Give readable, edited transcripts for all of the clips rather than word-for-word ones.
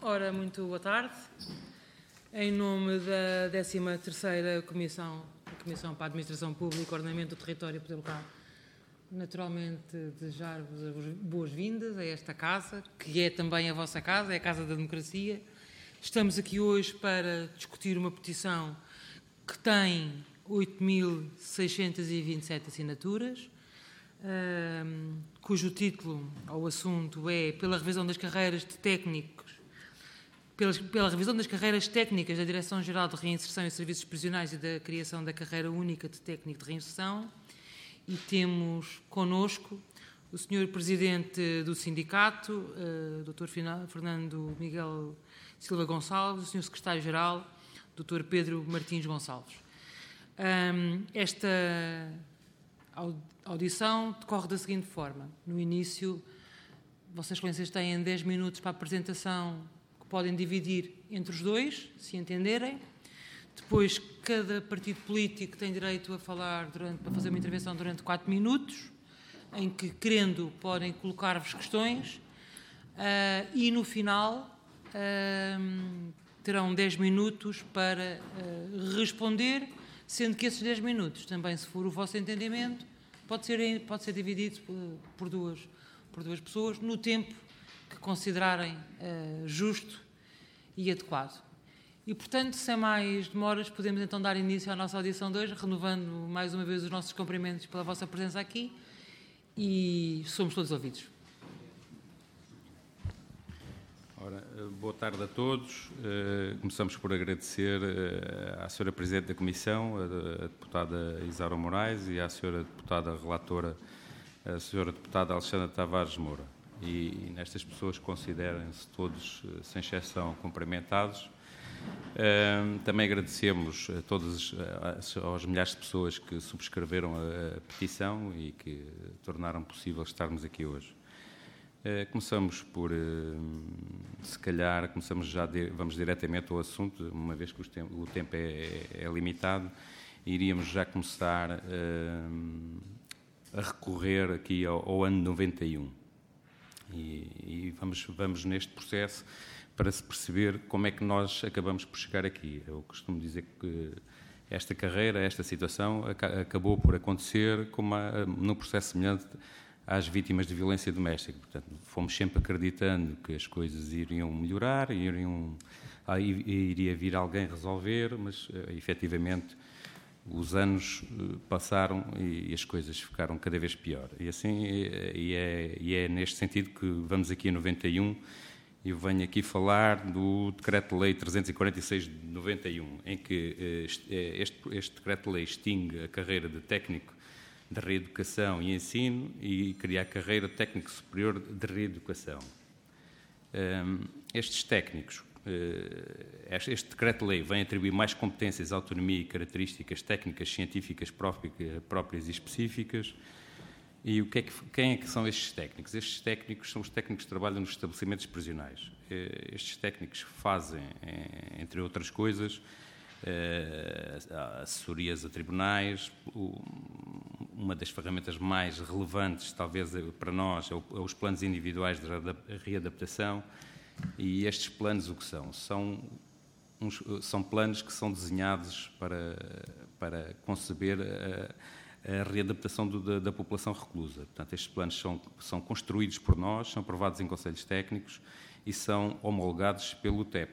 Ora, muito boa tarde. Em nome da 13ª Comissão, a Comissão para a Administração Pública e Ordenamento do Território, podemos cá naturalmente desejar-vos as boas-vindas a esta casa, que é também a vossa casa, é a Casa da Democracia. Estamos aqui hoje para discutir uma petição que tem 8.627 assinaturas, cujo título ou assunto é pela revisão das carreiras de técnicos, pela revisão das carreiras técnicas da Direção-Geral de Reinserção e Serviços Prisionais e da criação da carreira única de técnico de reinserção. E temos connosco o Sr. Presidente do Sindicato, Dr. Fernando Miguel Silva Gonçalves, o Sr. Secretário-Geral, Dr. Pedro Martins Gonçalves. Esta audição decorre da seguinte forma. No início, Vossas Excelências têm 10 minutos para a apresentação, que podem dividir entre os dois, se entenderem. Depois, cada partido político tem direito a falar, para fazer uma intervenção durante 4 minutos, em que, querendo, podem colocar-vos questões. E, no final, terão 10 minutos para responder, sendo que esses 10 minutos, também se for o vosso entendimento, pode ser dividido por duas pessoas, no tempo que considerarem justo e adequado. E, portanto, sem mais demoras, podemos então dar início à nossa audição de hoje, renovando mais uma vez os nossos cumprimentos pela vossa presença aqui, e somos todos ouvidos. Ora, boa tarde a todos. Começamos por agradecer à Sra. Presidente da Comissão, a Deputada Isaura Moraes, e à Sra. Deputada Relatora, a Sra. Deputada Alexandra Tavares Moura. E nestas pessoas considerem-se todos, sem exceção, cumprimentados. Também agradecemos a todas aos milhares de pessoas que subscreveram a petição e que tornaram possível estarmos aqui hoje. Começamos por, se calhar, vamos diretamente ao assunto, uma vez que o tempo é limitado, iríamos já começar a recorrer aqui ao ano 91. E vamos neste processo para se perceber como é que nós acabamos por chegar aqui. Eu costumo dizer que esta carreira, esta situação, acabou por acontecer num processo semelhante às vítimas de violência doméstica. Portanto, fomos sempre acreditando que as coisas iriam melhorar, iria vir alguém resolver, mas, efetivamente, os anos passaram e as coisas ficaram cada vez pior. E assim, é neste sentido que vamos aqui em 91. Eu venho aqui falar do Decreto-Lei 346 de 91, em que este Decreto-Lei extingue a carreira de técnico de reeducação e ensino e cria a carreira de técnico superior de reeducação. Estes técnicos, este Decreto-Lei vem atribuir mais competências, autonomia e características técnicas científicas próprias e específicas. E quem é que são estes técnicos? Estes técnicos são os técnicos que trabalham nos estabelecimentos prisionais. Estes técnicos fazem, entre outras coisas, assessorias a tribunais. Uma das ferramentas mais relevantes, talvez para nós, é os planos individuais de readaptação. E estes planos o que são? São planos que são desenhados para conceber a readaptação da população reclusa. Portanto, estes planos são construídos por nós, são aprovados em conselhos técnicos e são homologados pelo TEP.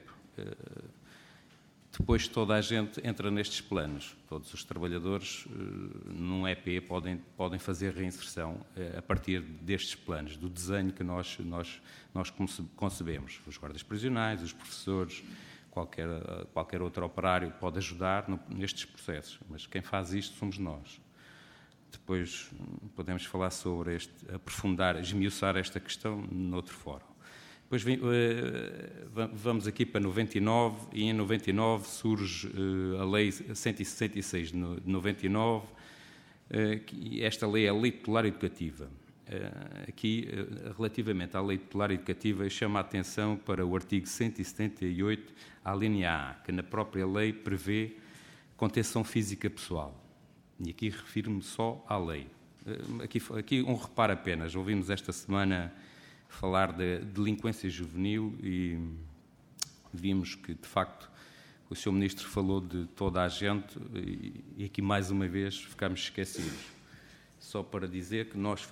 Depois toda a gente entra nestes planos. Todos os trabalhadores num EP podem fazer reinserção a partir destes planos, do desenho que nós concebemos. Os guardas prisionais, os professores, qualquer outro operário pode ajudar nestes processos, mas quem faz isto somos nós. Depois podemos falar sobre aprofundar, esmiuçar esta questão noutro fórum. Depois vamos aqui para 99, e em 99 surge a Lei 166 de 99, esta lei é a Lei Tutelar Educativa. Aqui, relativamente à Lei Tutelar Educativa, chama a atenção para o artigo 178, a linha A, que na própria lei prevê contenção física pessoal. E aqui refiro-me só à lei. Aqui um reparo apenas. Ouvimos esta semana falar de delinquência juvenil vimos que, de facto, o Sr. Ministro falou de toda a gente e aqui, mais uma vez, ficámos esquecidos. Só para dizer que nós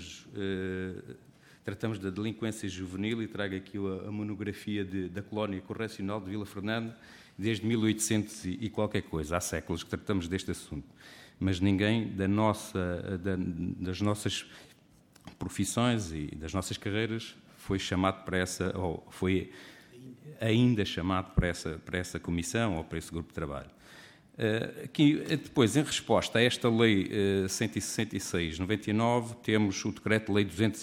tratamos da delinquência juvenil, e trago aqui a monografia da Colónia Correcional de Vila Fernanda, desde 1800 e qualquer coisa, há séculos que tratamos deste assunto. Mas ninguém das nossas profissões e das nossas carreiras foi chamado para essa, ou foi ainda chamado para essa comissão ou para esse grupo de trabalho. Aqui, depois, em resposta a esta Lei 166/99, temos o Decreto-Lei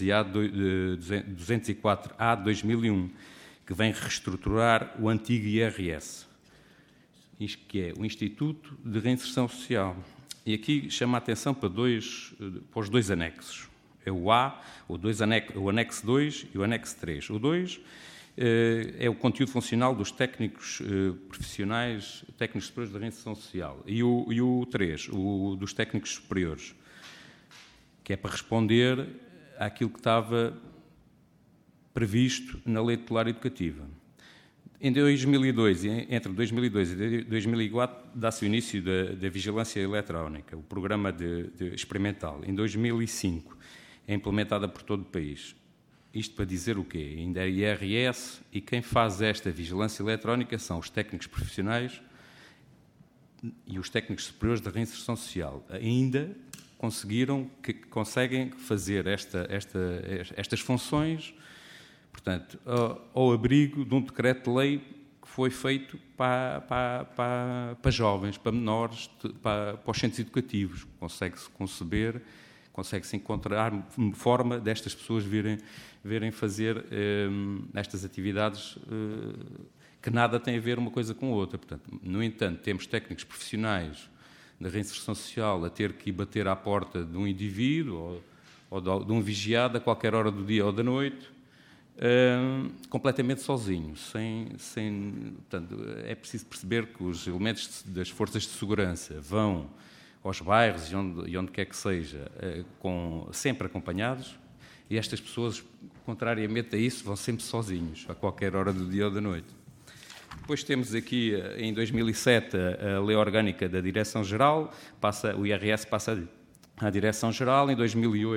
204-A de 2001, que vem reestruturar o antigo IRS, isto que é o Instituto de Reinserção Social. E aqui chama a atenção para os dois anexos. É o A, o anexo 2 e o anexo 3. O 2 é o conteúdo funcional dos técnicos profissionais, técnicos superiores da reinserção social. E o 3, o dos técnicos superiores, que é para responder àquilo que estava previsto na Lei Tutelar Educativa. Em 2002, entre 2002 e 2004, dá-se o início da vigilância eletrónica, o programa experimental. Em 2005, é implementada por todo o país. Isto para dizer o quê? Ainda é IRS, e quem faz esta vigilância eletrónica são os técnicos profissionais e os técnicos superiores da reinserção social. Ainda conseguem fazer estas funções, portanto, ao abrigo de um decreto-lei que foi feito para jovens, para menores, para os centros educativos. Consegue-se conceber, consegue-se encontrar forma destas pessoas virem fazer estas atividades que nada têm a ver uma coisa com a outra. Portanto, no entanto, temos técnicos profissionais da reinserção social a ter que ir bater à porta de um indivíduo ou de um vigiado a qualquer hora do dia ou da noite, completamente sozinho. Portanto, é preciso perceber que os elementos das forças de segurança vão aos bairros e onde quer que seja, sempre acompanhados, e estas pessoas, contrariamente a isso, vão sempre sozinhos, a qualquer hora do dia ou da noite. Depois temos aqui, em 2007, a Lei Orgânica da Direção-Geral, o IRS passa à Direção-Geral. Em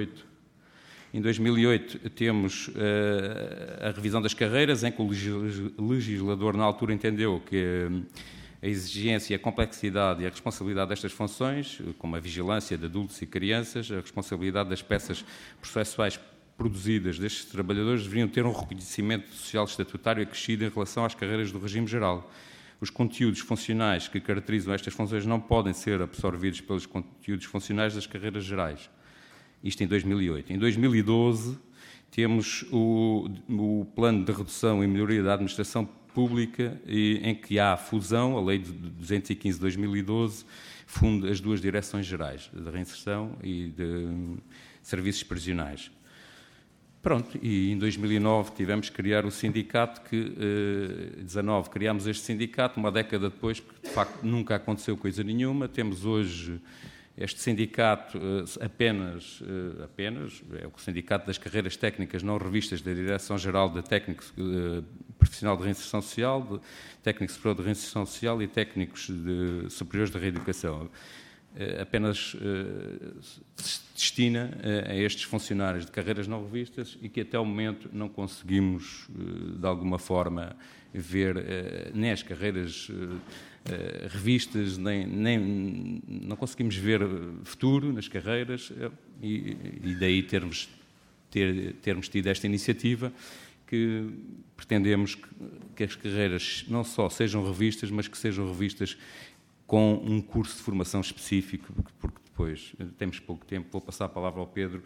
2008 temos a revisão das carreiras, em que o legislador, na altura, entendeu que a exigência, a complexidade e a responsabilidade destas funções, como a vigilância de adultos e crianças, a responsabilidade das peças processuais produzidas destes trabalhadores, deveriam ter um reconhecimento social estatutário acrescido em relação às carreiras do regime geral. Os conteúdos funcionais que caracterizam estas funções não podem ser absorvidos pelos conteúdos funcionais das carreiras gerais. Isto em 2008. Em 2012, temos o Plano de Redução e Melhoria da Administração Pública, em que há a fusão, a Lei de 215 de 2012, funda as duas direções gerais, de reinserção e de serviços prisionais. Pronto, e em 2009 tivemos que criar o sindicato, criámos este sindicato, uma década depois, que de facto nunca aconteceu coisa nenhuma. Temos hoje este sindicato apenas é o Sindicato das Carreiras Técnicas não revistas da Direção-Geral de Técnico Profissional de Reinserção Social, de Técnico Superior de Reinserção Social e Técnicos Superiores de Reeducação. Apenas se destina a estes funcionários de carreiras não revistas e que até o momento não conseguimos, de alguma forma, ver nem as carreiras revistas, nem não conseguimos ver futuro nas carreiras, e daí termos tido esta iniciativa, que pretendemos que as carreiras não só sejam revistas, mas que sejam revistas com um curso de formação específico, porque depois temos pouco tempo. Vou passar a palavra ao Pedro.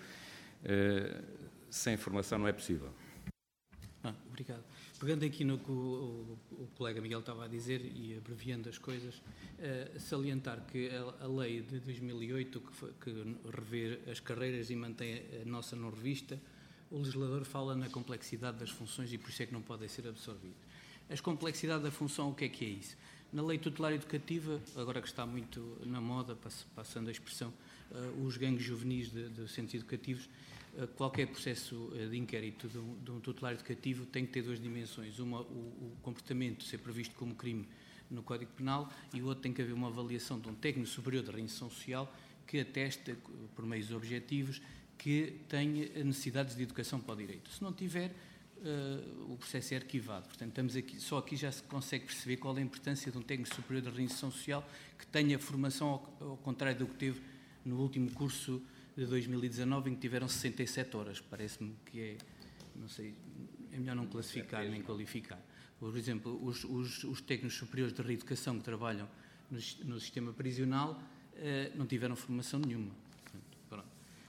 Sem formação não é possível. Obrigado. Pegando aqui no que o colega Miguel estava a dizer e abreviando as coisas, salientar que a lei de 2008, que revê as carreiras e mantém a nossa não revista, o legislador fala na complexidade das funções e por isso é que não podem ser absorvidos. A complexidade da função, o que é isso? Na Lei Tutelar Educativa, agora que está muito na moda, passando a expressão, os gangues juvenis de centros educativos, qualquer processo de inquérito de um tutelar educativo tem que ter duas dimensões. Uma, o comportamento ser previsto como crime no Código Penal, e o outro tem que haver uma avaliação de um técnico superior de reinserção social que atesta, por meios objetivos, que tenha necessidades de educação para o direito. Se não tiver, o processo é arquivado. Portanto, só aqui já se consegue perceber qual é a importância de um técnico superior de reinserção social que tenha formação ao contrário do que teve no último curso de 2019, em que tiveram 67 horas. Parece-me que é, não sei, é melhor não classificar nem qualificar. Por exemplo, os técnicos superiores de reeducação que trabalham no sistema prisional não tiveram formação nenhuma. Pronto.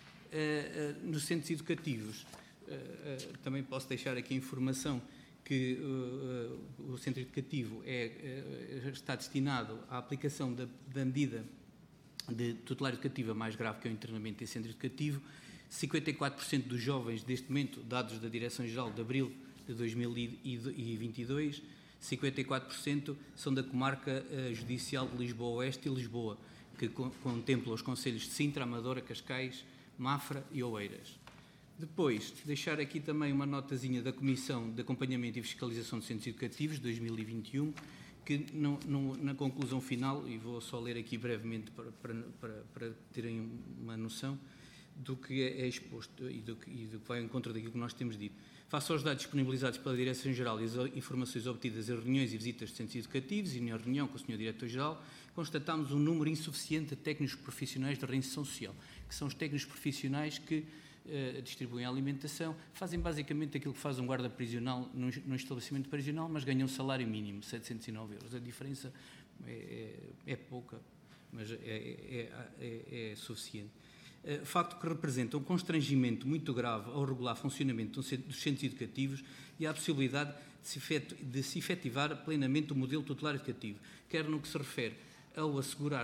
Nos centros educativos, também posso deixar aqui a informação que o centro educativo está destinado à aplicação da medida de tutelar educativa mais grave, que é o internamento em centro educativo. 54% dos jovens, deste momento, dados da Direção-Geral de abril de 2022, 54% são da comarca judicial de Lisboa Oeste e Lisboa, que contempla os concelhos de Sintra, Amadora, Cascais, Mafra e Oeiras. Depois, deixar aqui também uma notazinha da Comissão de Acompanhamento e Fiscalização de Centros Educativos, 2021, que na conclusão final, e vou só ler aqui brevemente para terem uma noção do que é exposto e do que vai ao encontro daquilo que nós temos dito. Face aos dados disponibilizados pela Direção-Geral e as informações obtidas em reuniões e visitas de centros educativos e na reunião com o Sr. Diretor-Geral, constatámos um número insuficiente de técnicos profissionais de reinserção social, que são os técnicos profissionais que distribuem a alimentação, fazem basicamente aquilo que faz um guarda prisional num estabelecimento prisional, mas ganham um salário mínimo, 709 euros. A diferença é pouca, mas é suficiente. Facto que representa um constrangimento muito grave ao regular funcionamento dos centros educativos e a possibilidade de se efetivar plenamente o modelo tutelar educativo, quer no que se refere ao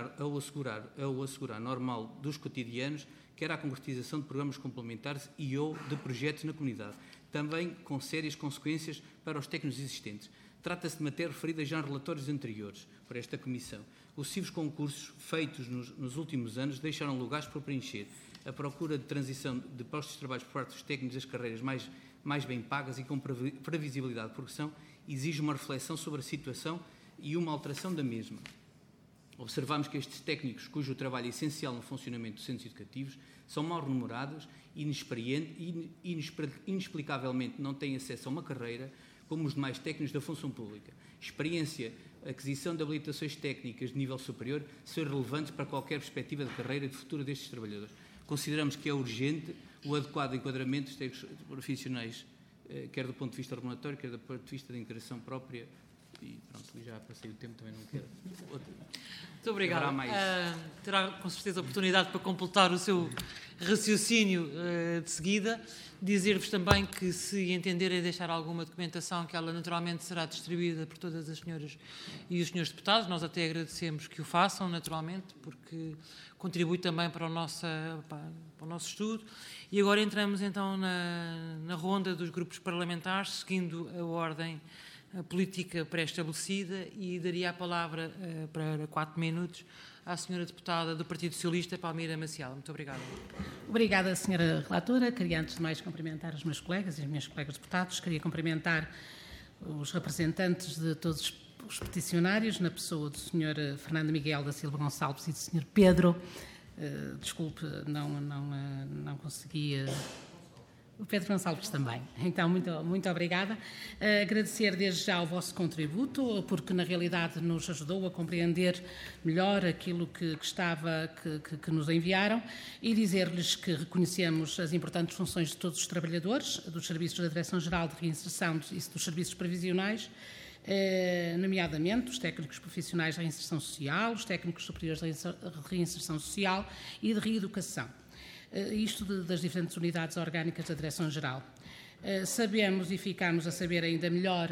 assegurar normal dos cotidianos, quer à concretização de programas complementares e ou de projetos na comunidade, também com sérias consequências para os técnicos existentes. Trata-se de matéria referida já em relatórios anteriores por esta Comissão. Os sucessivos concursos feitos nos últimos anos deixaram lugares por preencher. A procura de transição de postos de trabalho por parte dos técnicos das carreiras mais bem pagas e com previsibilidade de progressão exige uma reflexão sobre a situação e uma alteração da mesma. Observamos que estes técnicos, cujo trabalho é essencial no funcionamento dos centros educativos, são mal remunerados, inexperientes e inexplicavelmente não têm acesso a uma carreira como os demais técnicos da função pública. Experiência, aquisição de habilitações técnicas de nível superior são relevantes para qualquer perspectiva de carreira e de futuro destes trabalhadores. Consideramos que é urgente o adequado enquadramento dos técnicos profissionais, quer do ponto de vista regulatório, quer do ponto de vista da integração própria. E pronto, já passei o tempo, também não quero. Muito obrigado. Terá com certeza a oportunidade para completar o seu raciocínio de seguida. Dizer-vos também que, se entenderem deixar alguma documentação, que ela naturalmente será distribuída por todas as senhoras e os senhores deputados. Nós até agradecemos que o façam, naturalmente, porque contribui também para o nosso estudo. E agora entramos então na ronda dos grupos parlamentares, seguindo a ordem política pré-estabelecida, e daria a palavra para 4 minutos à senhora deputada do Partido Socialista, Palmira Maciel. Muito obrigada. Obrigada, senhora relatora. Queria, antes de mais, cumprimentar os meus colegas e as minhas colegas deputados. Queria cumprimentar os representantes de todos os peticionários, na pessoa do senhor Fernando Miguel da Silva Gonçalves e do senhor Pedro. Desculpe, não conseguia... O Pedro Gonçalves também. Então, muito obrigada. Agradecer desde já o vosso contributo, porque na realidade nos ajudou a compreender melhor aquilo que nos enviaram, e dizer-lhes que reconhecemos as importantes funções de todos os trabalhadores, dos serviços da Direção-Geral de Reinserção e dos serviços previsionais, nomeadamente os técnicos profissionais de reinserção social, os técnicos superiores de reinserção social e de reeducação. Isto das diferentes unidades orgânicas da Direção-Geral. Sabemos e ficamos a saber ainda melhor,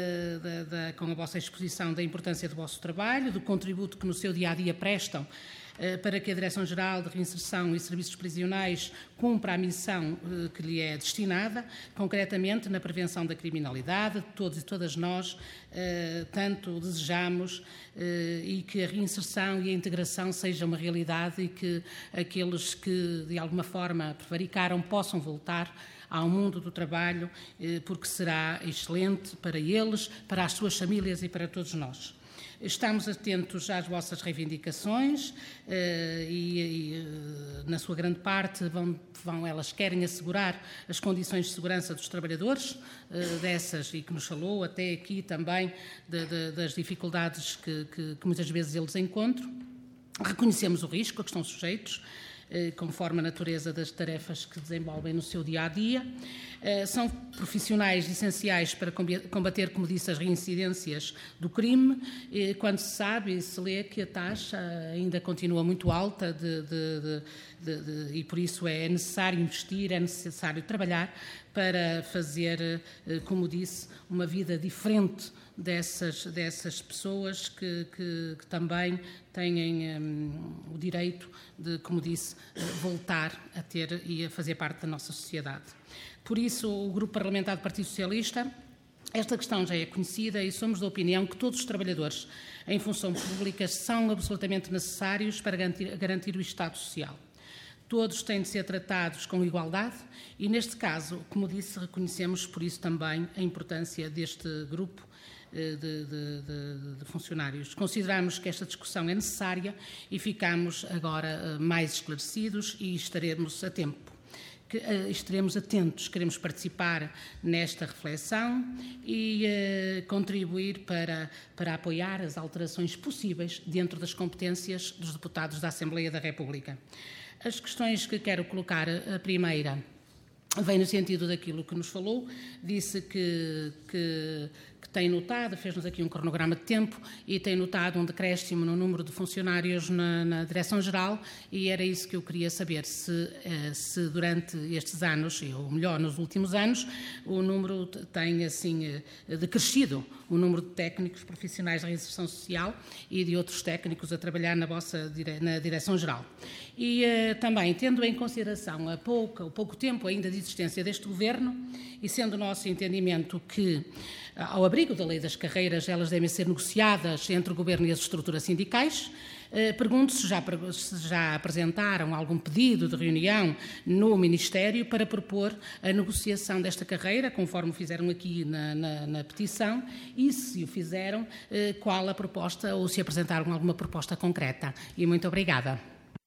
com a vossa exposição, da importância do vosso trabalho, do contributo que no seu dia-a-dia prestam para que a Direção-Geral de Reinserção e Serviços Prisionais cumpra a missão que lhe é destinada, concretamente na prevenção da criminalidade. Todos e todas nós tanto desejamos e que a reinserção e a integração seja uma realidade e que aqueles que de alguma forma prevaricaram possam voltar ao mundo do trabalho, porque será excelente para eles, para as suas famílias e para todos nós. Estamos atentos às vossas reivindicações e na sua grande parte, elas querem assegurar as condições de segurança dos trabalhadores, dessas, e que nos falou até aqui também das dificuldades que muitas vezes eles encontram. Reconhecemos o risco a que estão sujeitos, conforme a natureza das tarefas que desenvolvem no seu dia-a-dia. São profissionais essenciais para combater, como disse, as reincidências do crime, quando se sabe e se lê que a taxa ainda continua muito alta e por isso é necessário investir, é necessário trabalhar para fazer, como disse, uma vida diferente dessas pessoas que também têm o direito de, como disse, voltar a ter e a fazer parte da nossa sociedade. Por isso, o Grupo Parlamentar do Partido Socialista, esta questão já é conhecida e somos da opinião que todos os trabalhadores em função pública são absolutamente necessários para garantir o Estado Social. Todos têm de ser tratados com igualdade e, neste caso, como disse, reconhecemos por isso também a importância deste grupo de funcionários. Consideramos que esta discussão é necessária e ficamos agora mais esclarecidos e estaremos atentos, queremos participar nesta reflexão e contribuir para apoiar as alterações possíveis dentro das competências dos deputados da Assembleia da República. As questões que quero colocar, a primeira vem no sentido daquilo que nos falou, disse que tem notado, fez-nos aqui um cronograma de tempo e tem notado um decréscimo no número de funcionários na Direção-Geral e era isso que eu queria saber, se durante estes anos, ou melhor, nos últimos anos, o número tem assim decrescido, o número de técnicos profissionais de reinserção social e de outros técnicos a trabalhar na Direção-Geral. E também, tendo em consideração o pouco tempo ainda de existência deste Governo e sendo o nosso entendimento que, ao abrigo da Lei das Carreiras, elas devem ser negociadas entre o Governo e as estruturas sindicais, pergunto se já apresentaram algum pedido de reunião no Ministério para propor a negociação desta carreira, conforme fizeram aqui na petição, e se o fizeram, qual a proposta ou se apresentaram alguma proposta concreta. E muito obrigada.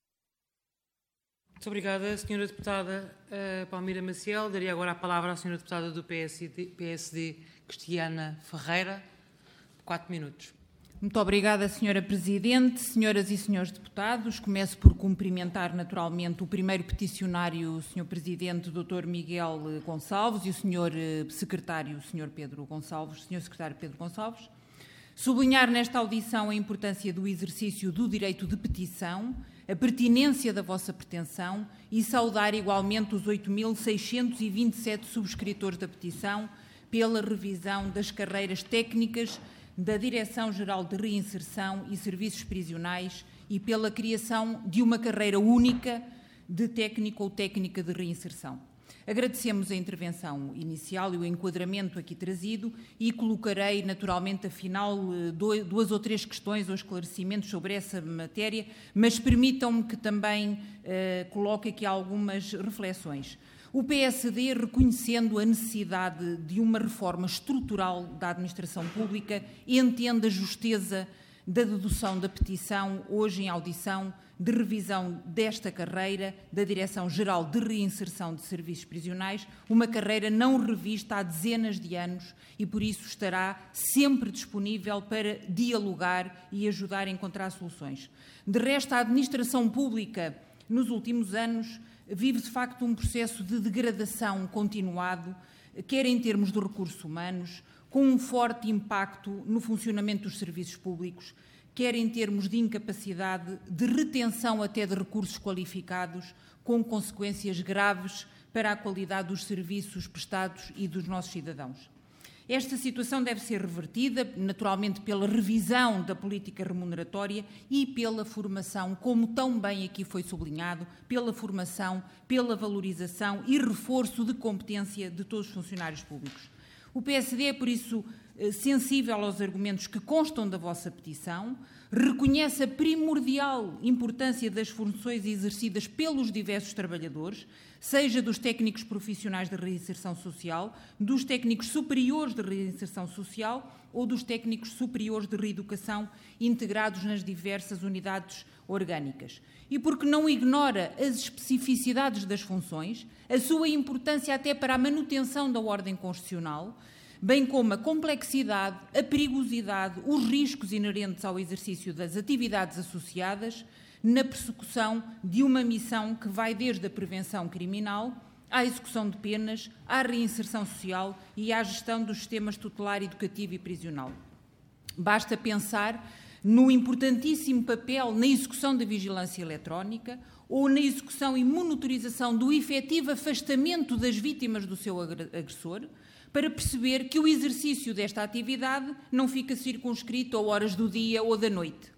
Muito obrigada, Sra. Deputada Palmira Maciel. Daria agora a palavra à Sra. Deputada do PSD, Cristiana Ferreira. 4 minutos. Muito obrigada, Sra. Presidente. Senhoras e senhores deputados, começo por cumprimentar naturalmente o primeiro peticionário, o Sr. Presidente, Dr. Miguel Gonçalves, e o Sr. Secretário, o Sr. Pedro Gonçalves, Sr. Secretário Pedro Gonçalves. Sublinhar nesta audição a importância do exercício do direito de petição, a pertinência da vossa pretensão e saudar igualmente os 8.627 subscritores da petição pela revisão das carreiras técnicas da Direção-Geral de Reinserção e Serviços Prisionais e pela criação de uma carreira única de técnico ou técnica de reinserção. Agradecemos a intervenção inicial e o enquadramento aqui trazido e colocarei naturalmente, afinal, 2 ou 3 questões ou esclarecimentos sobre essa matéria, mas permitam-me que também coloque aqui algumas reflexões. O PSD, reconhecendo a necessidade de uma reforma estrutural da administração pública, entende a justeza da dedução da petição, hoje em audição, de revisão desta carreira da Direção-Geral de Reinserção de Serviços Prisionais, uma carreira não revista há dezenas de anos e, por isso, estará sempre disponível para dialogar e ajudar a encontrar soluções. De resto, a administração pública, nos últimos anos, vive, de facto, um processo de degradação continuado, quer em termos de recursos humanos, com um forte impacto no funcionamento dos serviços públicos, quer em termos de incapacidade de retenção até de recursos qualificados, com consequências graves para a qualidade dos serviços prestados e dos nossos cidadãos. Esta situação deve ser revertida, naturalmente, pela revisão da política remuneratória e pela formação, como tão bem aqui foi sublinhado, pela formação, pela valorização e reforço de competência de todos os funcionários públicos. O PSD é, por isso, sensível aos argumentos que constam da vossa petição, reconhece a primordial importância das funções exercidas pelos diversos trabalhadores, seja dos técnicos profissionais de reinserção social, dos técnicos superiores de reinserção social ou dos técnicos superiores de reeducação integrados nas diversas unidades orgânicas. E porque não ignora as especificidades das funções, a sua importância até para a manutenção da ordem constitucional, bem como a complexidade, a perigosidade, os riscos inerentes ao exercício das atividades associadas na persecução de uma missão que vai desde a prevenção criminal à execução de penas, à reinserção social e à gestão dos sistemas tutelar, educativo e prisional. Basta pensar no importantíssimo papel na execução da vigilância eletrónica ou na execução e monitorização do efetivo afastamento das vítimas do seu agressor, para perceber que o exercício desta atividade não fica circunscrito a horas do dia ou da noite.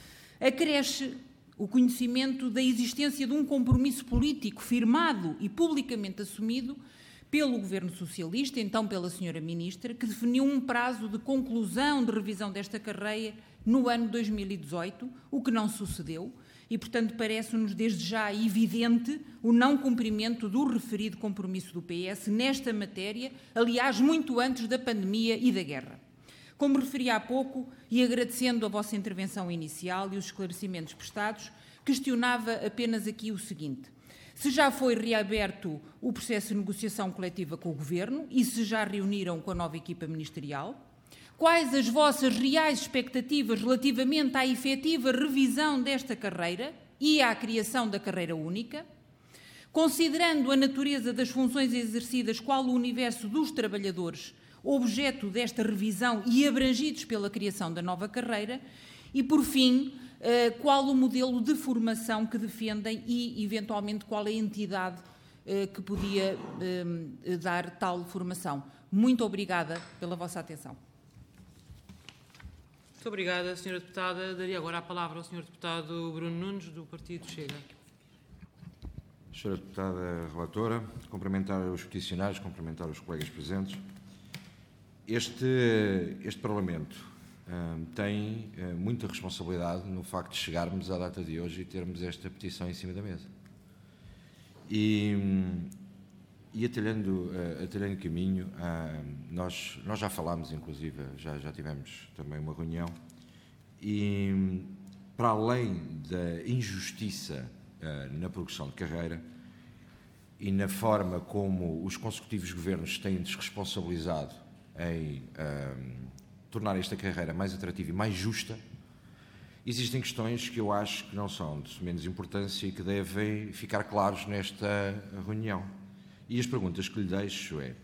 Acresce o conhecimento da existência de um compromisso político firmado e publicamente assumido pelo Governo Socialista, então pela Sra. Ministra, que definiu um prazo de conclusão de revisão desta carreira no ano 2018, o que não sucedeu, e, portanto, parece-nos desde já evidente o não cumprimento do referido compromisso do PS nesta matéria, aliás, muito antes da pandemia e da guerra. Como referi há pouco, e agradecendo a vossa intervenção inicial e os esclarecimentos prestados, questionava apenas aqui o seguinte: se já foi reaberto o processo de negociação coletiva com o Governo e se já reuniram com a nova equipa ministerial? Quais as vossas reais expectativas relativamente à efetiva revisão desta carreira e à criação da carreira única? Considerando a natureza das funções exercidas qual o universo dos trabalhadores, objeto desta revisão e abrangidos pela criação da nova carreira, e, por fim, qual o modelo de formação que defendem e, eventualmente, qual a entidade que podia dar tal formação. Muito obrigada pela vossa atenção. Muito obrigada, Sra. Deputada. Daria agora a palavra ao Sr. Deputado Bruno Nunes, do Partido Chega. Sra. Deputada Relatora, cumprimentar os peticionários, cumprimentar os colegas presentes. Este Parlamento tem muita responsabilidade no facto de chegarmos à data de hoje e termos esta petição em cima da mesa. E atalhando caminho, nós já falámos, inclusive, já tivemos também uma reunião, e para além da injustiça na progressão de carreira e na forma como os consecutivos governos têm desresponsabilizado em tornar esta carreira mais atrativa e mais justa, existem questões que eu acho que não são de menos importância e que devem ficar claros nesta reunião. E as perguntas que lhe deixo é: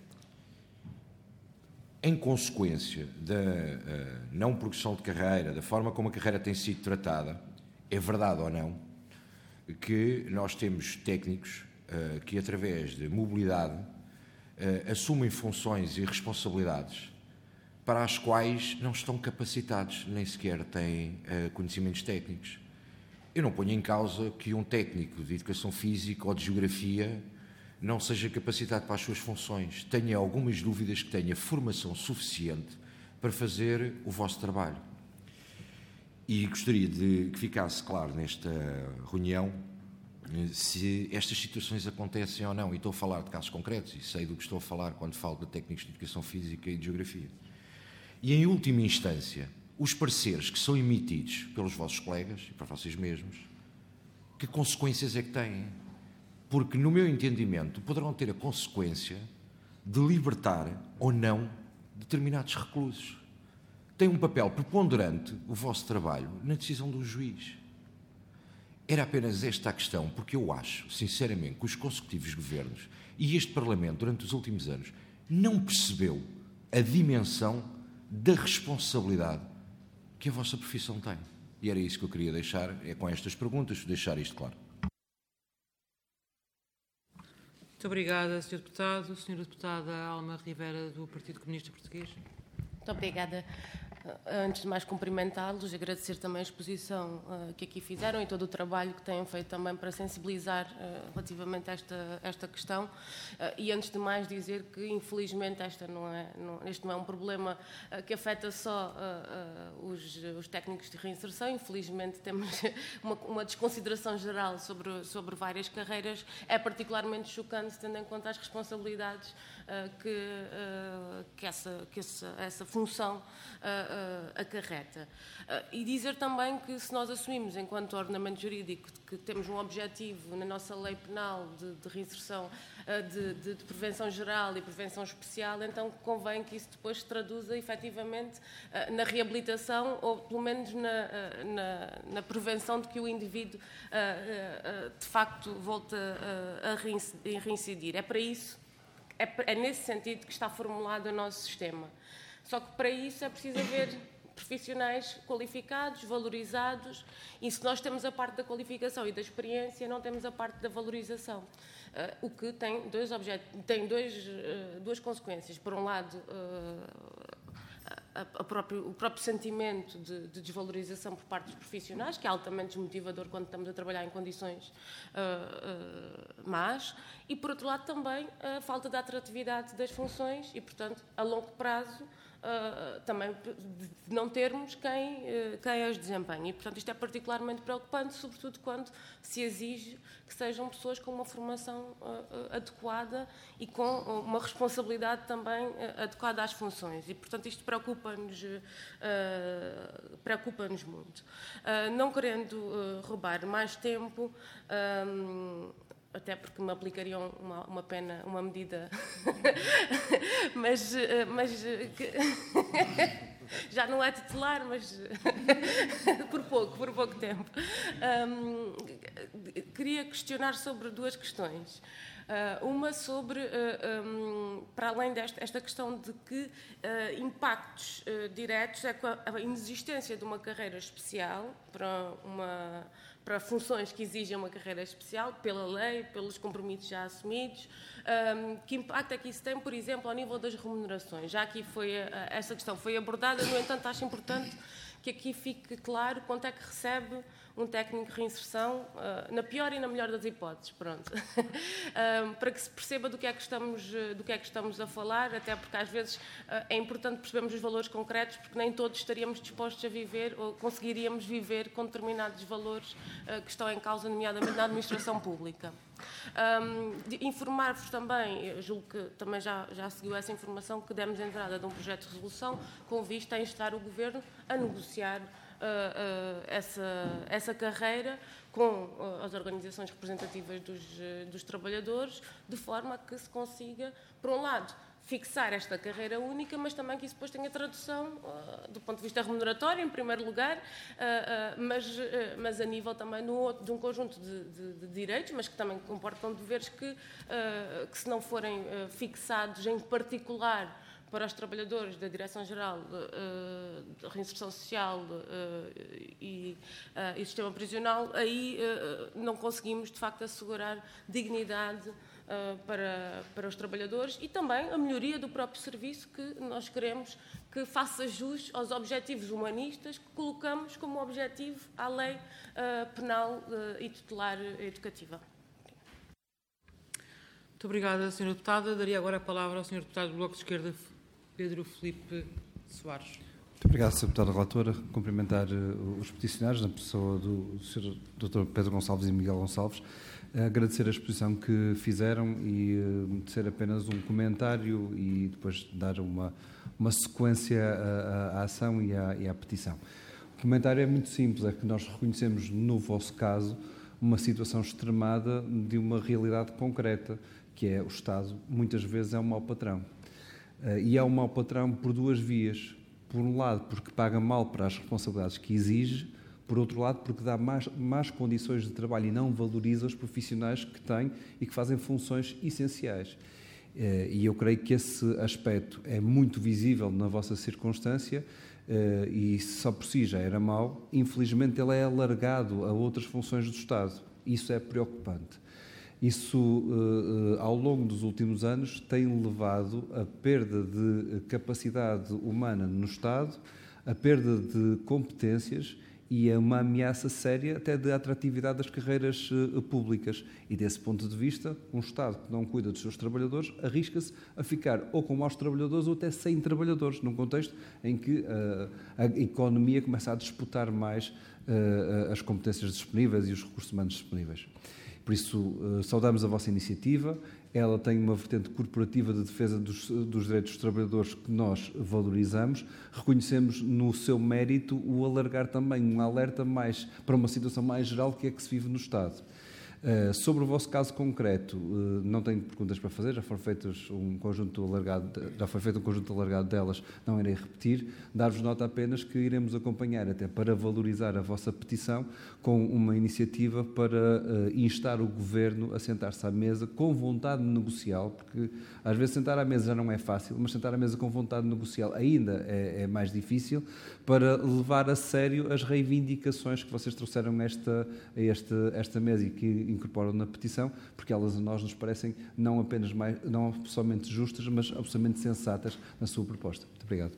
em consequência da não progressão de carreira, da forma como a carreira tem sido tratada, é verdade ou não que nós temos técnicos que, através de mobilidade, assumem funções e responsabilidades para as quais não estão capacitados, nem sequer têm conhecimentos técnicos? Eu não ponho em causa que um técnico de educação física ou de geografia não seja capacitado para as suas funções. Tenho algumas dúvidas que tenha formação suficiente para fazer o vosso trabalho. E gostaria de que ficasse claro nesta reunião se estas situações acontecem ou não. E estou a falar de casos concretos e sei do que estou a falar quando falo de técnicos de educação física e de geografia. E, em última instância, os pareceres que são emitidos pelos vossos colegas e para vocês mesmos, que consequências é que têm? Porque, no meu entendimento, poderão ter a consequência de libertar ou não determinados reclusos. Tem um papel preponderante o vosso trabalho na decisão do juiz. Era apenas esta a questão, porque eu acho, sinceramente, que os consecutivos governos e este Parlamento, durante os últimos anos, não percebeu a dimensão da responsabilidade que a vossa profissão tem. E era isso que eu queria deixar, com estas perguntas, deixar isto claro. Muito obrigada, Sr. Deputado. Sra. Deputada Alma Rivera, do Partido Comunista Português. Muito obrigada. Antes de mais cumprimentá-los, agradecer também a exposição que aqui fizeram e todo o trabalho que têm feito também para sensibilizar relativamente a esta questão. E antes de mais dizer que, infelizmente, este não é um problema que afeta só os técnicos de reinserção. Infelizmente, temos uma desconsideração geral sobre várias carreiras. É particularmente chocante, tendo em conta as responsabilidades que essa função acarreta. E dizer também que, se nós assumimos, enquanto ordenamento jurídico, que temos um objetivo na nossa lei penal de reinserção, de prevenção geral e prevenção especial, então convém que isso depois se traduza efetivamente na reabilitação ou pelo menos na prevenção de que o indivíduo de facto volte a reincidir. É para isso, é nesse sentido que está formulado o nosso sistema. Só que para isso é preciso haver profissionais qualificados, valorizados, e se nós temos a parte da qualificação e da experiência, não temos a parte da valorização. O que tem duas consequências. Por um lado, o próprio sentimento de desvalorização por parte dos profissionais, que é altamente desmotivador quando estamos a trabalhar em condições más, e, por outro lado, também a falta de atratividade das funções e, portanto, a longo prazo, também de não termos quem as desempenhe. E, portanto, isto é particularmente preocupante, sobretudo quando se exige que sejam pessoas com uma formação adequada e com uma responsabilidade também adequada às funções. E, portanto, isto preocupa-nos muito. Não querendo roubar mais tempo, até porque me aplicariam uma pena, uma medida, mas já não é tutelar, mas por pouco tempo. Queria questionar sobre duas questões. Uma sobre, para além desta questão de que impactos diretos é a inexistência de uma carreira especial para funções que exigem uma carreira especial, pela lei, pelos compromissos já assumidos. Que impacto é que isso tem, por exemplo, ao nível das remunerações? Já aqui essa questão foi abordada, no entanto, acho importante que aqui fique claro quanto é que recebe um técnico de reinserção, na pior e na melhor das hipóteses, pronto. Para que se perceba do que é que estamos a falar, até porque às vezes é importante percebermos os valores concretos, porque nem todos estaríamos dispostos a viver ou conseguiríamos viver com determinados valores que estão em causa, nomeadamente na administração pública. Informar-vos também, eu julgo que também já seguiu essa informação, que demos entrada de um projeto de resolução com vista a instar o Governo a negociar essa carreira com as organizações representativas dos trabalhadores, de forma a que se consiga, por um lado, fixar esta carreira única, mas também que isso depois tenha tradução do ponto de vista remuneratório, em primeiro lugar, mas a nível também de um conjunto de direitos, mas que também comportam deveres que se não forem fixados em particular para os trabalhadores da Direção-Geral de Reinserção Social e Sistema Prisional, aí não conseguimos, de facto, assegurar dignidade para os trabalhadores e também a melhoria do próprio serviço que nós queremos que faça jus aos objetivos humanistas que colocamos como objetivo à lei penal e tutelar educativa. Muito obrigada, Sra. Deputada. Daria agora a palavra ao Sr. Deputado do Bloco de Esquerda, Pedro Filipe Soares. Muito obrigado, Sra. Deputada Relatora. Cumprimentar os peticionários, na pessoa do Sr. Dr. Pedro Gonçalves e Miguel Gonçalves. Agradecer a exposição que fizeram e ser apenas um comentário e depois dar uma sequência à ação e à petição. O comentário é muito simples, é que nós reconhecemos no vosso caso uma situação extremada de uma realidade concreta, que é o Estado muitas vezes é um mau patrão. E é um mau patrão por duas vias. Por um lado, porque paga mal para as responsabilidades que exige, por outro lado, porque dá más condições de trabalho e não valoriza os profissionais que têm e que fazem funções essenciais. E eu creio que esse aspecto é muito visível na vossa circunstância e só por si já era mau. Infelizmente, ele é alargado a outras funções do Estado. Isso é preocupante. Isso, ao longo longo dos últimos anos, tem levado a perda de capacidade humana no Estado, a perda de competências e a uma ameaça séria até de atratividade das carreiras públicas. E, desse ponto de vista, um Estado que não cuida dos seus trabalhadores arrisca-se a ficar ou com maus trabalhadores ou até sem trabalhadores, num contexto em que a economia começa a disputar mais as competências disponíveis e os recursos humanos disponíveis. Por isso, saudamos a vossa iniciativa. Ela tem uma vertente corporativa de defesa dos direitos dos trabalhadores que nós valorizamos. Reconhecemos no seu mérito o alargar também um alerta mais para uma situação mais geral que é que se vive no Estado. Sobre o vosso caso concreto, não tenho perguntas para fazer, já foi feito um conjunto alargado delas, não irei repetir. Dar-vos nota apenas que iremos acompanhar, até para valorizar a vossa petição, com uma iniciativa para instar o Governo a sentar-se à mesa com vontade negocial, porque às vezes sentar à mesa já não é fácil, mas sentar à mesa com vontade negocial ainda é mais difícil, para levar a sério as reivindicações que vocês trouxeram a esta mesa e que incorporam na petição, porque elas a nós nos parecem não somente justas, mas absolutamente sensatas na sua proposta. Muito obrigado.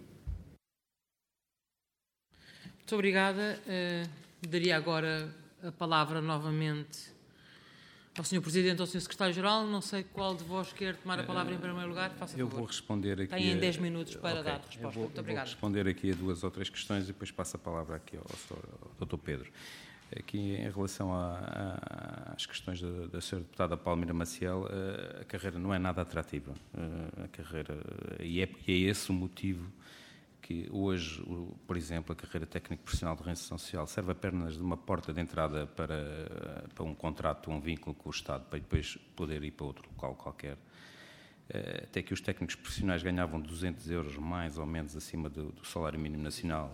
Muito obrigada. Daria agora a palavra novamente ao Sr. Presidente ou ao Sr. Secretário-Geral. Não sei qual de vós quer tomar a palavra em primeiro lugar. Faça favor. Eu vou responder aqui. Têm 10 minutos para dar resposta. Muito obrigada. Vou responder aqui a 2 ou 3 questões e depois passo a palavra aqui ao Dr. Pedro. Aqui, em relação às questões da Sra. Deputada Palmira Maciel, a carreira não é nada atrativa. A carreira, e é esse o motivo que hoje, por exemplo, a carreira técnico-profissional de reinserção social serve apenas de uma porta de entrada para um contrato, um vínculo com o Estado, para depois poder ir para outro local qualquer. Até que os técnicos profissionais ganhavam 200 euros mais ou menos acima do salário mínimo nacional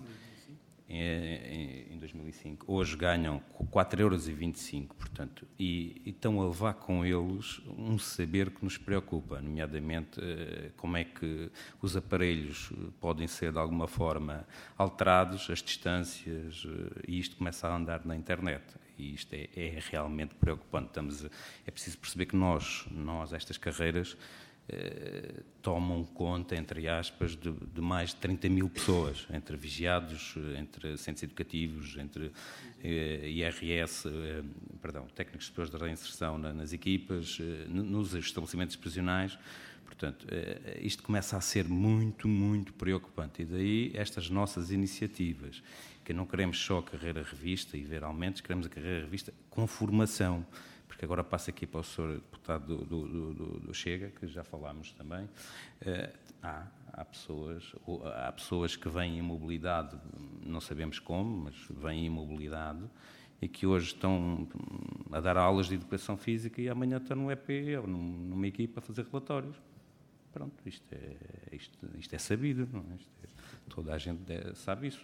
em 2005. Hoje ganham 4,25 €, portanto, e estão a levar com eles um saber que nos preocupa, nomeadamente como é que os aparelhos podem ser de alguma forma alterados, as distâncias, e isto começa a andar na internet. E isto é realmente preocupante. É preciso perceber que nós estas carreiras, tomam conta, entre aspas, de mais de 30 mil pessoas, entre vigiados, entre centros educativos, entre IRS, técnicos superiores de reinserção nas equipas, nos estabelecimentos prisionais. Portanto, isto começa a ser muito, muito preocupante. E daí estas nossas iniciativas, que não queremos só a carreira revista e ver aumentos, queremos a carreira revista com formação. Porque agora passo aqui para o Sr. Deputado do Chega, que já falámos também. Há pessoas que vêm em mobilidade, não sabemos como, mas vêm em mobilidade, e que hoje estão a dar aulas de educação física e amanhã estão no EP ou numa equipa a fazer relatórios. Pronto, isto é sabido, não é? Toda a gente sabe isso.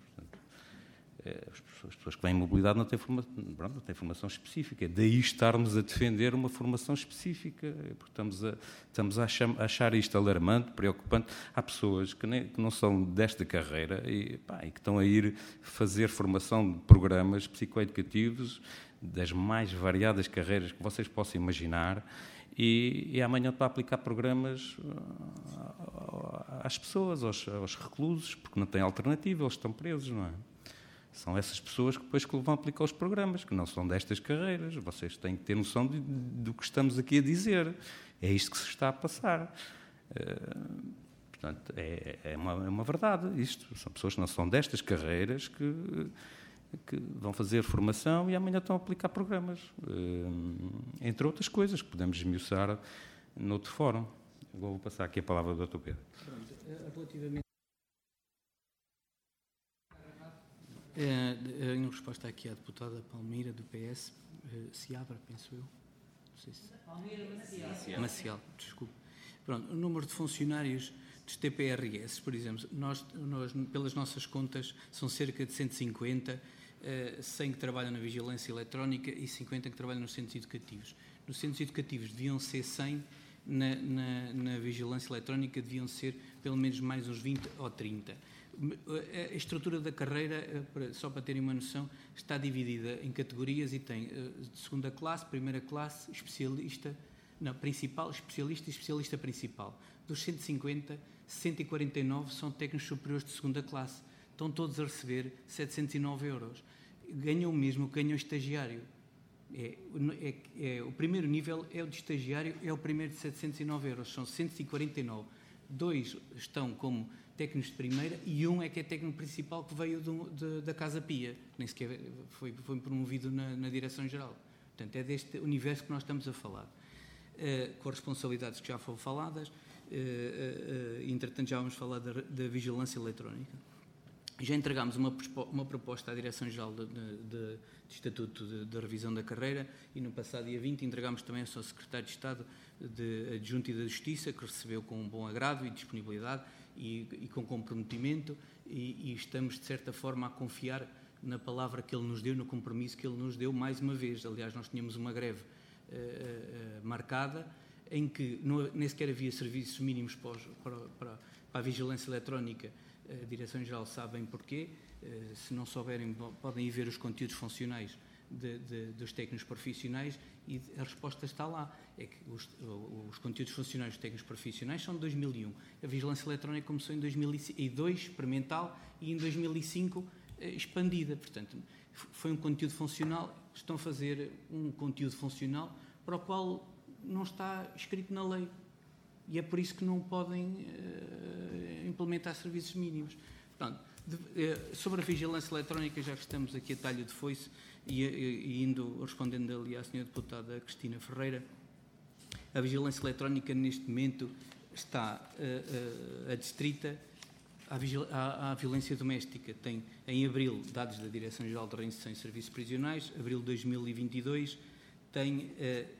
As pessoas que vêm em mobilidade não têm formação específica. Daí estarmos a defender uma formação específica. Porque estamos a achar isto alarmante, preocupante. Há pessoas que não são desta carreira e que estão a ir fazer formação de programas psicoeducativos das mais variadas carreiras que vocês possam imaginar, e amanhã para aplicar programas às pessoas, aos reclusos, porque não têm alternativa, eles estão presos, não é? São essas pessoas que depois vão aplicar os programas, que não são destas carreiras. Vocês têm que ter noção do que estamos aqui a dizer. É isto que se está a passar. Portanto, é uma verdade isto. São pessoas que não são destas carreiras que vão fazer formação e amanhã estão a aplicar programas. Entre outras coisas que podemos esmiuçar noutro fórum. Agora vou passar aqui a palavra ao Dr. Pedro. Relativamente em resposta aqui à deputada Palmira, do PS, Seabra, penso eu. Não sei se... Palmira Maciel, desculpe. Pronto, o número de funcionários dos TPRS, por exemplo, nós, pelas nossas contas, são cerca de 150, 100 que trabalham na vigilância eletrónica e 50 que trabalham nos centros educativos. Nos centros educativos deviam ser 100, na vigilância eletrónica deviam ser pelo menos mais uns 20 ou 30. A estrutura da carreira, só para terem uma noção, está dividida em categorias e tem de segunda classe, primeira classe, especialista, Não, principal, especialista e especialista principal. Dos 150, 149 são técnicos superiores de segunda classe. Estão todos a receber 709 euros. Ganham o mesmo que ganham o estagiário. O primeiro nível é o de estagiário, é o primeiro de 709 euros. São 149. 2 estão como técnicos de primeira e um é que é técnico principal que veio da Casa Pia. Nem sequer foi promovido na Direção-Geral. Portanto, é deste universo que nós estamos a falar. Com as responsabilidades que já foram faladas, entretanto já vamos falar da vigilância eletrónica. Já entregámos uma proposta à Direção-Geral de Estatuto de Revisão da Carreira e no passado dia 20 entregámos também ao Sr. Secretário de Estado de Adjunto e da Justiça, que recebeu com um bom agrado e disponibilidade e com comprometimento e estamos de certa forma a confiar na palavra que ele nos deu, no compromisso que ele nos deu mais uma vez. Aliás, nós tínhamos uma greve marcada, em que nem sequer havia serviços mínimos para a vigilância eletrónica. A Direção-Geral sabem porquê. Se não souberem, podem ir ver os conteúdos funcionais dos técnicos profissionais e a resposta está lá. É que os conteúdos funcionais dos técnicos profissionais são de 2001. A vigilância eletrónica começou em 2002, experimental, e em 2005 expandida. Portanto, foi um conteúdo funcional. Estão a fazer um conteúdo funcional para o qual não está escrito na lei. E é por isso que não podem implementar serviços mínimos. Portanto, sobre a vigilância eletrónica, já que estamos aqui a talho de foice e respondendo ali à senhora deputada Cristina Ferreira, a vigilância eletrónica neste momento está adstrita à violência doméstica. Tem, em abril, dados da Direção-Geral de Reinserção e Serviços Prisionais, abril de 2022, tem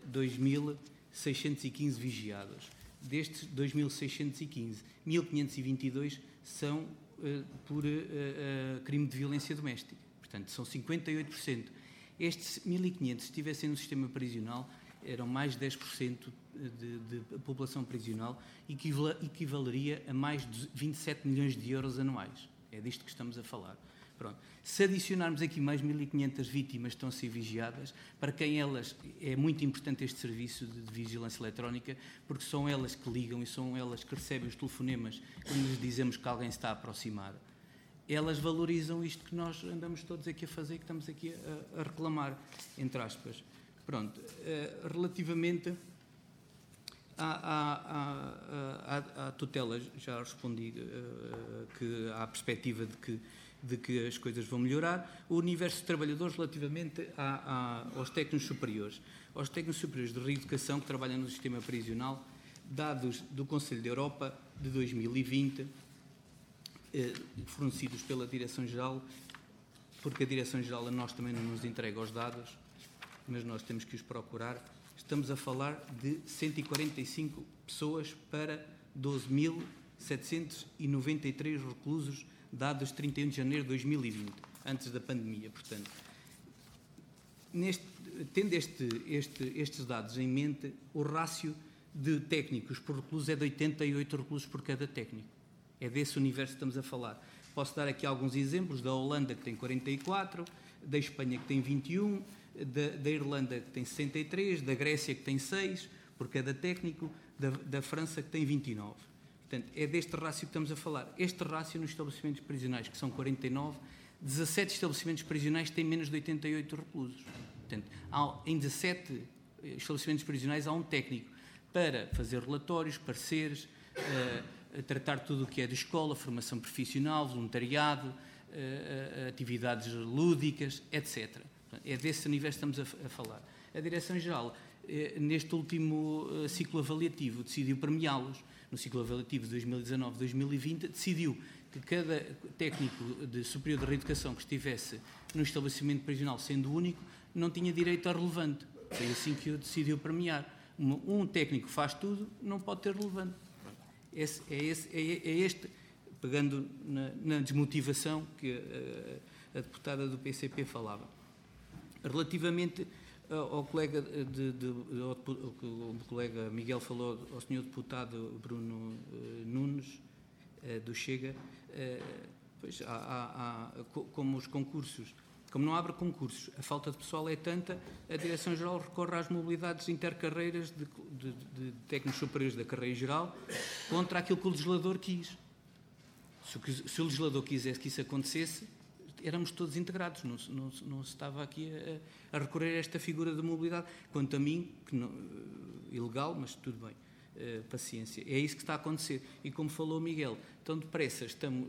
2.615 vigiados. Destes 2.615, 1.522 são por crime de violência doméstica. Portanto, são 58%. Estes 1.500, se estivessem no sistema prisional, eram mais de 10% de população prisional, equivaleria a mais de 27 milhões de euros anuais. É disto que estamos a falar. Pronto. Se adicionarmos aqui mais 1.500 vítimas que estão a ser vigiadas, para quem elas é muito importante este serviço de vigilância eletrónica, porque são elas que ligam e são elas que recebem os telefonemas quando lhes dizemos que alguém se está a aproximar. Elas valorizam isto que nós andamos todos aqui a fazer, que estamos aqui a reclamar, entre aspas. Pronto. Relativamente à tutela, já respondi que há a perspectiva de que as coisas vão melhorar. O universo de trabalhadores relativamente aos técnicos superiores. Aos técnicos superiores de reeducação que trabalham no sistema prisional, dados do Conselho da Europa de 2020, fornecidos pela Direção-Geral, porque a Direção-Geral a nós também não nos entrega os dados, mas nós temos que os procurar. Estamos a falar de 145 pessoas para 12.793 reclusos, dados 31 de janeiro de 2020, antes da pandemia. Portanto, tendo estes dados em mente, o rácio de técnicos por recluso é de 88 reclusos por cada técnico. É desse universo que estamos a falar. Posso dar aqui alguns exemplos: da Holanda, que tem 44, da Espanha, que tem 21, da Irlanda, que tem 63, da Grécia, que tem 6 por cada técnico, da França, que tem 29. Portanto, é deste rácio que estamos a falar. Este rácio nos estabelecimentos prisionais, que são 49, 17 estabelecimentos prisionais têm menos de 88 reclusos. Portanto, em 17 estabelecimentos prisionais há um técnico para fazer relatórios, pareceres, tratar tudo o que é de escola, formação profissional, voluntariado, atividades lúdicas, etc. É desse universo que estamos a falar. A Direção-Geral, neste último ciclo avaliativo, decidiu premiá-los. No ciclo avaliativo de 2019-2020, decidiu que cada técnico de superior de reeducação que estivesse no estabelecimento prisional, sendo único, não tinha direito a relevante. Foi assim que o decidiu premiar. Um técnico que faz tudo não pode ter relevante. É este, pegando na desmotivação que a deputada do PCP falava. Relativamente ao colega o colega Miguel falou, ao senhor deputado Bruno Nunes, do Chega, pois como os concursos Como não abre concursos, a falta de pessoal é tanta, a Direção-Geral recorre às mobilidades intercarreiras de técnicos superiores da carreira geral contra aquilo que o legislador quis. Se o legislador quisesse que isso acontecesse, éramos todos integrados, não se estava aqui a recorrer a esta figura de mobilidade. Quanto a mim, que não, ilegal, mas tudo bem, paciência. É isso que está a acontecer. E como falou o Miguel, tão depressa estão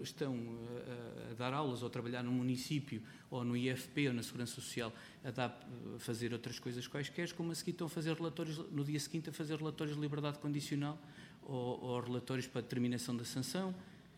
a dar aulas ou a trabalhar no município ou no IFP ou na Segurança Social a fazer outras coisas quaisquer, como a seguir estão a fazer relatórios, no dia seguinte a fazer relatórios de liberdade condicional ou relatórios para determinação da sanção.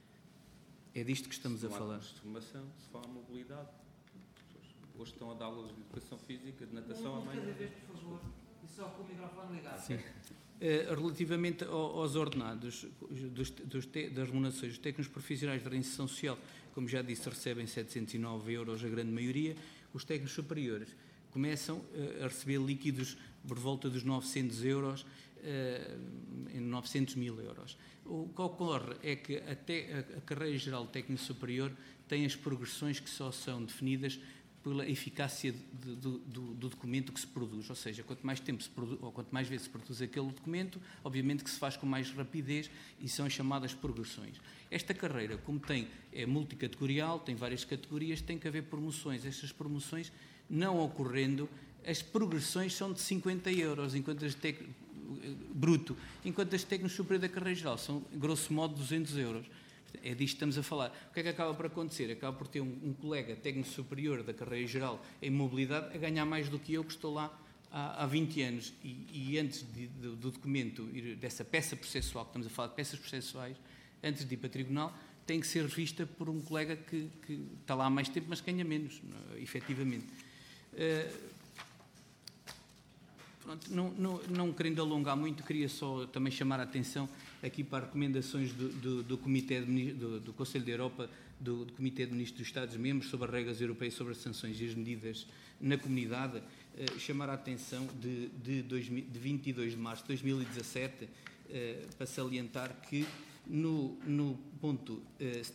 É disto que estamos a falar. Se formação, se fala mobilidade. Hoje estão a dar aulas de educação física, de natação, amanhã. Cada vez, por favor, e só com o microfone ligado. Sim. Relativamente aos ordenados das remunerações dos técnicos profissionais de reinserção social, como já disse, recebem 709 euros a grande maioria. Os técnicos superiores começam a receber líquidos por volta dos 900 euros, em 900 mil euros. O que ocorre é que até a carreira geral técnico superior tem as progressões que só são definidas pela eficácia do documento que se produz, ou seja, quanto mais tempo se produz, ou quanto mais vezes se produz aquele documento, obviamente que se faz com mais rapidez e são as chamadas progressões. Esta carreira, como é multicategorial, tem várias categorias, tem que haver promoções. Estas promoções não ocorrendo, as progressões são de 50 euros, bruto, enquanto as técnicos superiores da carreira geral são, grosso modo, 200 euros. É disto que estamos a falar. O que é que acaba por acontecer? Acaba por ter um colega técnico superior da carreira geral em mobilidade a ganhar mais do que eu, que estou lá há 20 anos. E antes do documento, dessa peça processual, que estamos a falar de peças processuais, antes de ir para tribunal, tem que ser revista por um colega que está lá há mais tempo, mas ganha menos, efetivamente. Pronto, não querendo alongar muito, queria só também chamar a atenção aqui para recomendações do Comitê do Conselho da Europa, do Comitê de Ministros dos Estados-Membros sobre as regras europeias sobre as sanções e as medidas na comunidade, chamar a atenção de 22 de março de 2017, para salientar que no ponto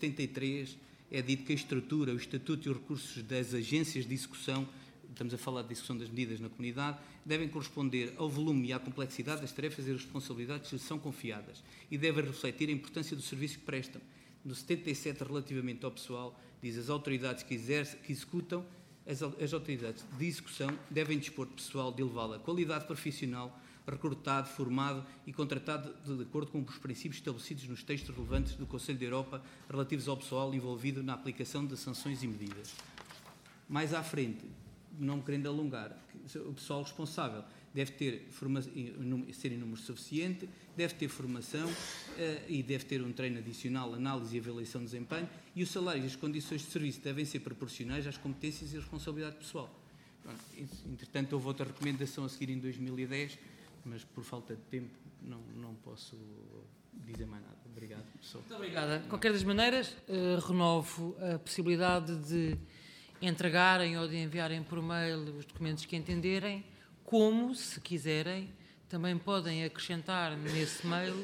73 é dito que a estrutura, o estatuto e os recursos das agências de execução, estamos a falar de execução das medidas na comunidade, devem corresponder ao volume e à complexidade das tarefas e responsabilidades que lhes são confiadas e devem refletir a importância do serviço que prestam. No 77, relativamente ao pessoal, diz as autoridades que executam, as autoridades de execução devem dispor de pessoal de elevada qualidade profissional, recrutado, formado e contratado de acordo com os princípios estabelecidos nos textos relevantes do Conselho da Europa relativos ao pessoal envolvido na aplicação de sanções e medidas. Mais à frente, não querendo alongar, o pessoal responsável deve ter ser em número suficiente, deve ter formação e deve ter um treino adicional, análise e avaliação de desempenho, e o salário e as condições de serviço devem ser proporcionais às competências e responsabilidade pessoal. Pronto, entretanto, houve outra recomendação a seguir em 2010, mas por falta de tempo não posso dizer mais nada. Obrigado, pessoal. Muito obrigada. De qualquer das maneiras, renovo a possibilidade de entregarem ou de enviarem por mail os documentos que entenderem, como, se quiserem, também podem acrescentar nesse mail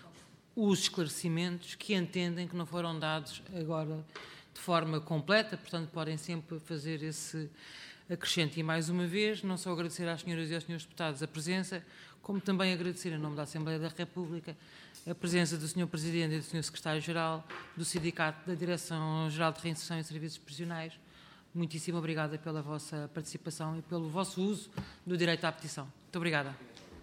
os esclarecimentos que entendem que não foram dados agora de forma completa, portanto podem sempre fazer esse acrescento. E mais uma vez, não só agradecer às senhoras e aos senhores deputados a presença, como também agradecer em nome da Assembleia da República a presença do Sr. Presidente e do Sr. Secretário-Geral do Sindicato da Direção-Geral de Reinserção e Serviços Prisionais. Muitíssimo obrigada pela vossa participação e pelo vosso uso do direito à petição. Muito obrigada.